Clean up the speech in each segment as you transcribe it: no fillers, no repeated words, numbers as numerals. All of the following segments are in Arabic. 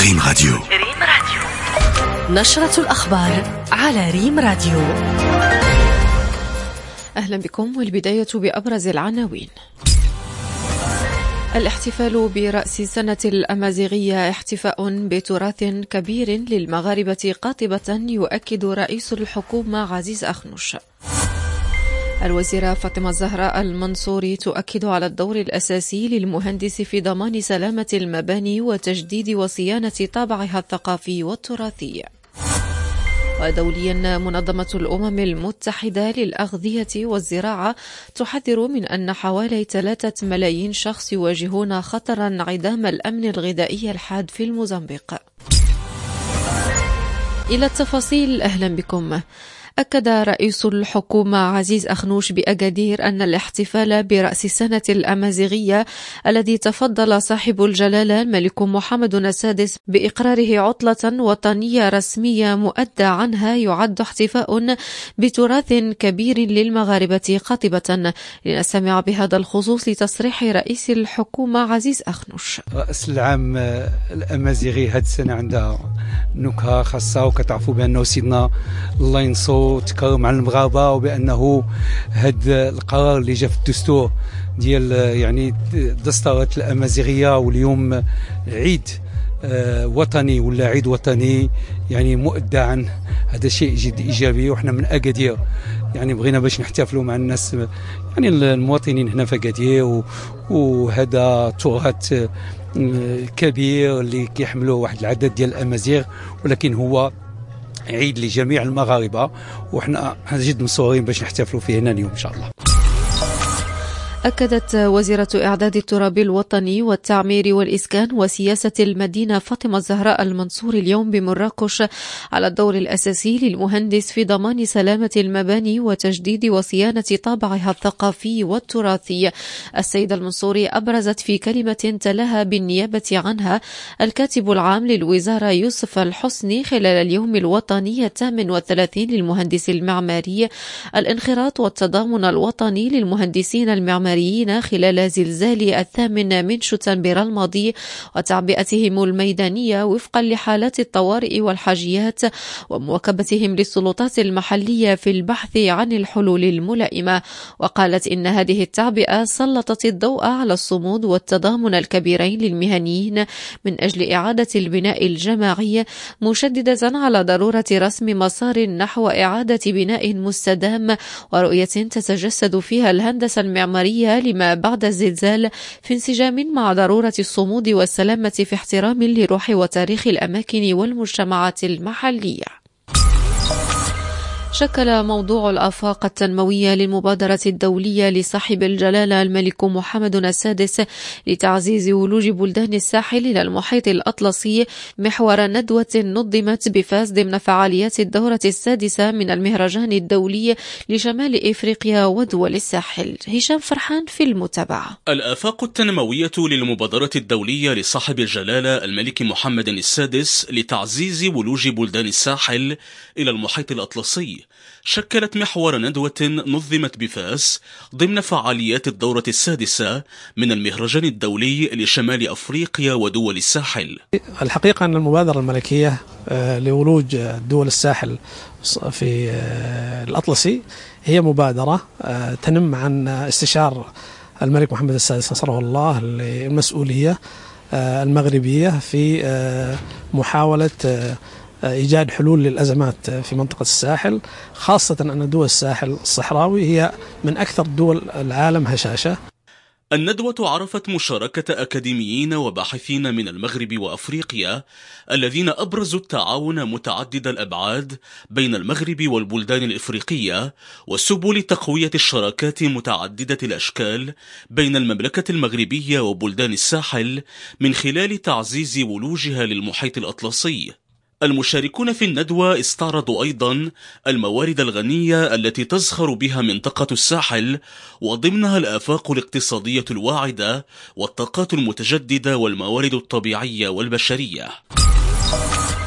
ريم راديو. نشرة الأخبار على ريم راديو. أهلا بكم، والبداية بأبرز العناوين. الاحتفال برأس سنة الأمازيغية احتفاء بتراث كبير للمغاربة قاطبة، يؤكد رئيس الحكومة عزيز أخنوش. الوزيرة فاطمة الزهراء المنصوري تؤكد على الدور الأساسي للمهندس في ضمان سلامة المباني وتجديد وصيانة طابعها الثقافي والتراثي. ودوليا، منظمة الأمم المتحدة للأغذية والزراعة تحذر من أن حوالي 3 ملايين شخص يواجهون خطرا انعدام الأمن الغذائي الحاد في الموزمبيق. إلى التفاصيل، أهلا بكم. أكد رئيس الحكومة عزيز أخنوش بأكادير أن الاحتفال برأس السنة الأمازيغية الذي تفضل صاحب الجلالة الملك محمد السادس بإقراره عطلة وطنية رسمية مؤدى عنها يعد احتفاء بتراث كبير للمغاربة قاطبة. لنستمع بهذا الخصوص لتصريح رئيس الحكومة عزيز أخنوش. رأس العام الأمازيغي هذه السنة عندها نكهة خاصة، وكتعرفوا بأنه سيدنا الله ينصر تكرم على المغاربة، وبأنه هذا القرار اللي جاء في الدستور ديال يعني دستورة الأمازيغية، واليوم عيد وطني ولا عيد وطني يعني مؤدى عن هذا شيء جد إيجابي. وإحنا من أكادير يعني بغينا باش نحتفلوا مع الناس يعني المواطنين هنا في أكادير، وهذا تراث كبير اللي كيحملوا واحد العدد ديال الأمازيغ، ولكن هو عيد لجميع المغاربة، وإحنا جد مسرورين باش نحتفلوا فيه هنا اليوم إن شاء الله. أكدت وزيرة إعداد التراب الوطني والتعمير والإسكان وسياسة المدينة فاطمة الزهراء المنصوري اليوم بمراكش على الدور الأساسي للمهندس في ضمان سلامة المباني وتجديد وصيانة طابعها الثقافي والتراثي. السيدة المنصوري أبرزت في كلمة تلاها بالنيابة عنها الكاتب العام للوزارة يوسف الحسني خلال اليوم الوطني 38 للمهندس المعماري الانخراط والتضامن الوطني للمهندسين المعماريين خلال زلزال 8 من شتنبر الماضي وتعبئتهم الميدانية وفقا لحالات الطوارئ والحاجيات، ومواكبتهم للسلطات المحلية في البحث عن الحلول الملائمة. وقالت إن هذه التعبئة سلطت الضوء على الصمود والتضامن الكبيرين للمهنيين من أجل إعادة البناء الجماعي، مشددة على ضرورة رسم مسار نحو إعادة بناء مستدام ورؤية تتجسد فيها الهندسة المعمارية لما بعد الزلزال في انسجام مع ضرورة الصمود والسلامة في احترام لروح وتاريخ الأماكن والمجتمعات المحلية. شكل موضوع الآفاق التنموية للمبادرة الدولية لصاحب الجلالة الملك محمد السادس لتعزيز ولوج بلدان الساحل إلى المحيط الأطلسي محور ندوة نظمت بفاس ضمن فعاليات الدورة السادسة من المهرجان الدولي لشمال إفريقيا ودول الساحل. هشام فرحان في المتابعة. الآفاق التنموية للمبادرة الدولية لصاحب الجلالة الملك محمد السادس لتعزيز ولوج بلدان الساحل إلى المحيط الأطلسي شكلت محور ندوة نظمت بفاس ضمن فعاليات الدورة السادسة من المهرجان الدولي لشمال أفريقيا ودول الساحل. الحقيقة أن المبادرة الملكية لولوج دول الساحل في الأطلسي هي مبادرة تنم عن استشار الملك محمد السادس نصره الله للمسؤولية المغربية في محاولة إيجاد حلول للأزمات في منطقة الساحل، خاصة أن دول الساحل الصحراوي هي من أكثر دول العالم هشاشة. الندوة عرفت مشاركة أكاديميين وباحثين من المغرب وأفريقيا الذين أبرزوا التعاون متعدد الأبعاد بين المغرب والبلدان الإفريقية وسبل تقوية الشراكات متعددة الأشكال بين المملكة المغربية وبلدان الساحل من خلال تعزيز ولوجها للمحيط الأطلسي. المشاركون في الندوة استعرضوا أيضا الموارد الغنية التي تزخر بها منطقة الساحل، وضمنها الآفاق الاقتصادية الواعدة والطاقات المتجددة والموارد الطبيعية والبشرية.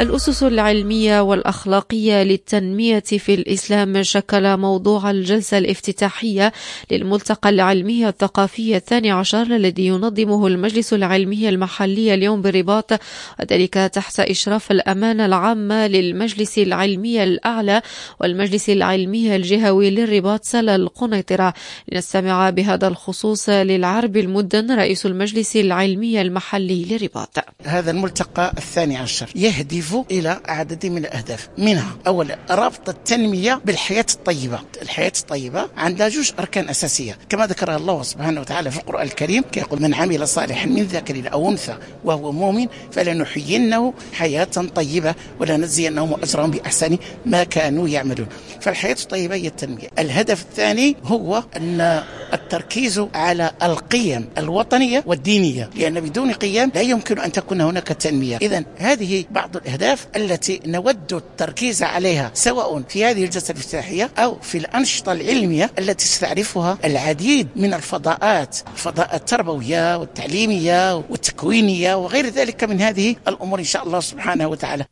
الأسس العلمية والأخلاقية للتنمية في الإسلام شكل موضوع الجلسة الافتتاحية للملتقى العلمي الثقافي 12 الذي ينظمه المجلس العلمي المحلي اليوم بالرباط، وذلك تحت إشراف الأمانة العامة للمجلس العلمي الأعلى والمجلس العلمي الجهوي للرباط سلا القنيطرة. لنستمع بهذا الخصوص للعرب المدن رئيس المجلس العلمي المحلي للرباط. هذا الملتقى 12 يهدف إلى عدد من الأهداف، منها أولا ربط التنمية بالحياة الطيبة. الحياة الطيبة عندها جوج أركان أساسية كما ذكرها الله سبحانه وتعالى في القرآن الكريم، كيقول من عمل صالحا من ذكر أو أنثى وهو مؤمن فلنحيينه حياة طيبة ولنجزينهم أجرهم بأحسن ما كانوا يعملون. فالحياة الطيبة هي التنمية. الهدف الثاني هو أن التركيز على القيم الوطنية والدينية، لأن بدون قيم لا يمكن أن تكون هناك تنمية. إذن هذه بعض الأهداف التي نود التركيز عليها سواء في هذه الجلسة الافتتاحية أو في الأنشطة العلمية التي ستعرفها العديد من الفضاءات التربوية والتعليمية والتكوينية وغير ذلك من هذه الأمور إن شاء الله سبحانه وتعالى.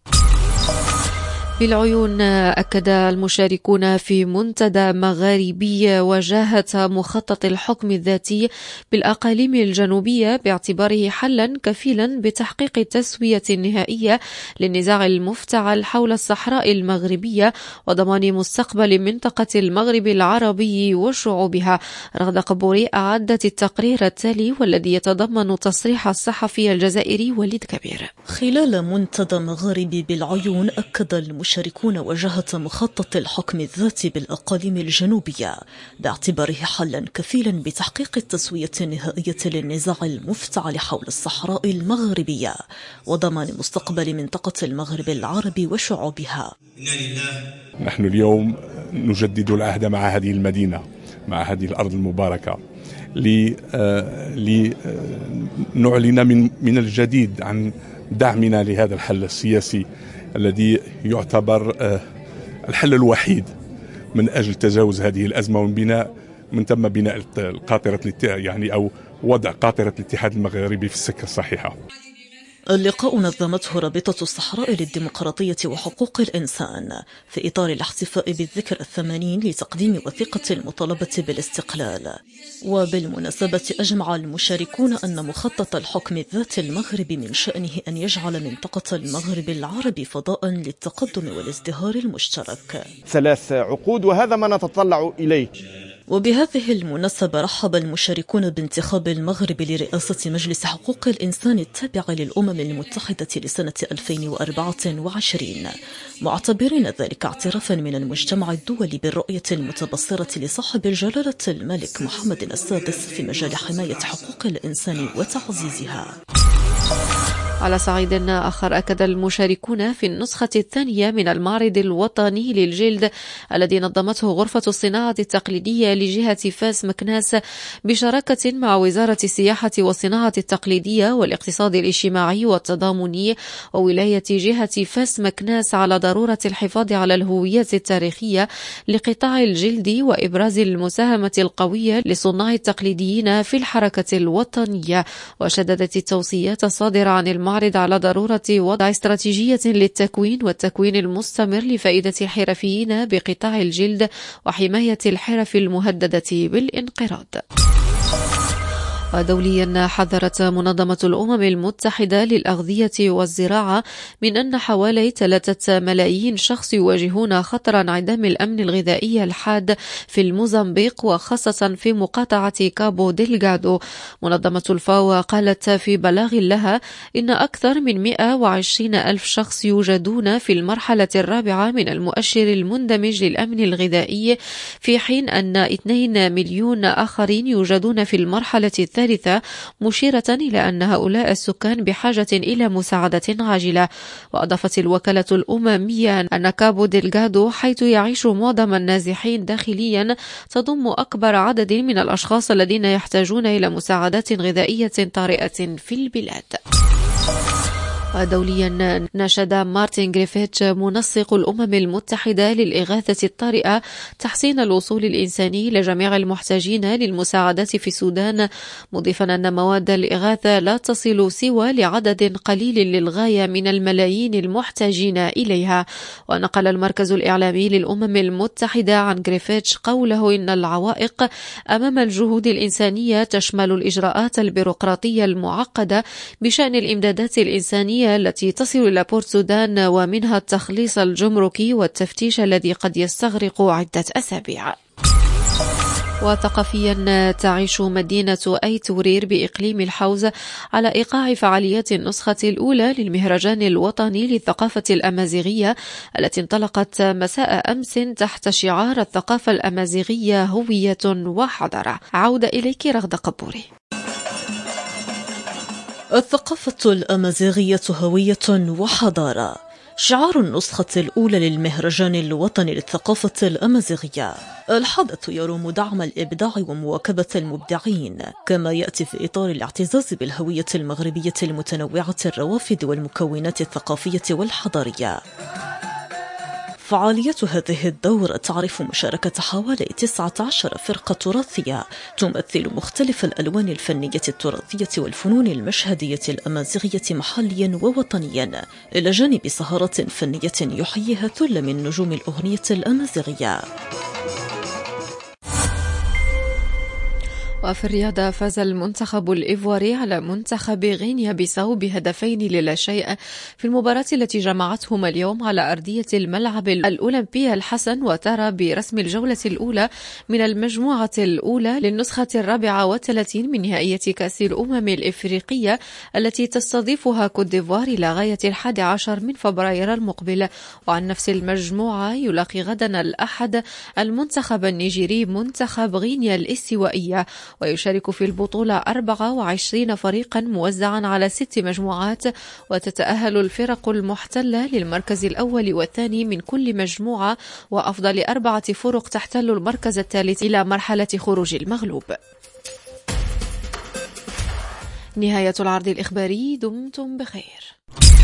بالعيون أكد المشاركون في منتدى مغاربي وجاهة مخطط الحكم الذاتي بالأقاليم الجنوبية باعتباره حلا كفيلا بتحقيق التسوية النهائية للنزاع المفتعل حول الصحراء المغربية وضمان مستقبل منطقة المغرب العربي وشعوبها. رغدة قبوري أعدت التقرير التالي والذي يتضمن تصريح الصحفي الجزائري وليد كبير. خلال منتدى مغاربي بالعيون أكد المشاركون وجهة مخطط الحكم الذاتي بالأقاليم الجنوبية باعتباره حلا كفيلا بتحقيق التسوية النهائية للنزاع المفتعل حول الصحراء المغربية وضمان مستقبل منطقة المغرب العربي وشعوبها. نحن اليوم نجدد العهد مع هذه المدينة، مع هذه الأرض المباركة، لنعلن من الجديد عن دعمنا لهذا الحل السياسي الذي يعتبر الحل الوحيد من أجل تجاوز هذه الأزمة من تم بناء قاطرة أو وضع قاطرة الاتحاد المغربي في السكة الصحيحة. اللقاء نظمته رابطة الصحراء للديمقراطية وحقوق الإنسان في إطار الاحتفاء بالذكرى 80 لتقديم وثيقة المطالبة بالاستقلال. وبالمناسبة أجمع المشاركون أن مخطط الحكم الذاتي المغربي من شأنه أن يجعل منطقة المغرب العربي فضاء للتقدم والازدهار المشترك. 3 عقود وهذا ما نتطلع إليه. وبهذه المناسبة رحب المشاركون بانتخاب المغرب لرئاسة مجلس حقوق الإنسان التابع للأمم المتحدة لسنة 2024 معتبرين ذلك اعترافا من المجتمع الدولي بالرؤية المتبصرة لصاحب الجلالة الملك محمد السادس في مجال حماية حقوق الإنسان وتعزيزها. على صعيد آخر أكد المشاركون في النسخة الثانية من المعرض الوطني للجلد الذي نظمته غرفة الصناعة التقليدية لجهة فاس مكناس بشراكة مع وزارة السياحة والصناعة التقليدية والاقتصاد الاجتماعي والتضامني وولاية جهة فاس مكناس على ضرورة الحفاظ على الهوية التاريخية لقطاع الجلد وإبراز المساهمة القوية لصناع التقليديين في الحركة الوطنية. وشددت التوصيات الصادرة عن المعرض على ضرورة وضع استراتيجية للتكوين والتكوين المستمر لفائدة الحرفيين بقطاع الجلد وحماية الحرف المهددة بالانقراض. ودوليا حذرت منظمة الأمم المتحدة للأغذية والزراعة من أن حوالي 3 ملايين شخص يواجهون خطر انعدام الأمن الغذائي الحاد في الموزمبيق وخاصة في مقاطعة كابو ديلغادو. منظمة الفاو قالت في بلاغ لها إن أكثر من 120 ألف شخص يوجدون في المرحلة الرابعة من المؤشر المندمج للأمن الغذائي، في حين أن 2 مليون آخرين يوجدون في المرحلة الثالثة، مشيرة إلى أن هؤلاء السكان بحاجة إلى مساعدة عاجلة. وأضافت الوكالة الأممية أن كابو ديلغادو، حيث يعيش معظم النازحين داخليا، تضم أكبر عدد من الأشخاص الذين يحتاجون إلى مساعدات غذائية طارئة في البلاد. ودوليا ناشد مارتن غريفيتش منسق الأمم المتحدة للإغاثة الطارئة تحسين الوصول الإنساني لجميع المحتاجين للمساعدات في السودان، مضيفا أن مواد الإغاثة لا تصل سوى لعدد قليل للغاية من الملايين المحتاجين إليها. ونقل المركز الإعلامي للأمم المتحدة عن غريفيتش قوله إن العوائق أمام الجهود الإنسانية تشمل الإجراءات البيروقراطية المعقدة بشأن الإمدادات الإنسانية التي تصل إلى بورت سودان، ومنها التخليص الجمركي والتفتيش الذي قد يستغرق عدة أسابيع. وثقافيا تعيش مدينة أيت ورير بإقليم الحوز على إيقاع فعاليات النسخة الأولى للمهرجان الوطني للثقافة الأمازيغية التي انطلقت مساء أمس تحت شعار الثقافة الأمازيغية هوية وحضارة. عودة إليك رغد قبوري. الثقافة الأمازيغية هوية وحضارة شعار النسخة الأولى للمهرجان الوطني للثقافة الأمازيغية. الحدث يروم دعم الإبداع ومواكبة المبدعين، كما يأتي في إطار الاعتزاز بالهوية المغربية المتنوعة الروافد والمكونات الثقافية والحضارية. فعالية هذه الدورة تعرف مشاركة حوالي 19 فرقة تراثية تمثل مختلف الألوان الفنية التراثية والفنون المشهدية الأمازيغية محليا ووطنيا، إلى جانب سهرات فنية يحييها ثل من نجوم الأغنية الأمازيغية. وفي الرياضة فاز المنتخب الإيفواري على منتخب غينيا بيساو ب2-0 في المباراة التي جمعتهم اليوم على أرضية الملعب الأولمبي الحسن، وترى برسم الجولة الأولى من المجموعة الأولى للنسخة 34 من نهائية كأس الأمم الإفريقية التي تستضيفها كوت ديفوار إلى غاية 11 من فبراير المقبل. وعن نفس المجموعة يلاقي غدا الأحد المنتخب النيجيري منتخب غينيا الاستوائية، ويشارك في البطولة 24 فريقا موزعا على 6 مجموعات، وتتأهل الفرق المحتلة للمركز الأول والثاني من كل مجموعة، وأفضل 4 فرق تحتل المركز الثالث إلى مرحلة خروج المغلوب. نهاية العرض الإخباري، دمتم بخير.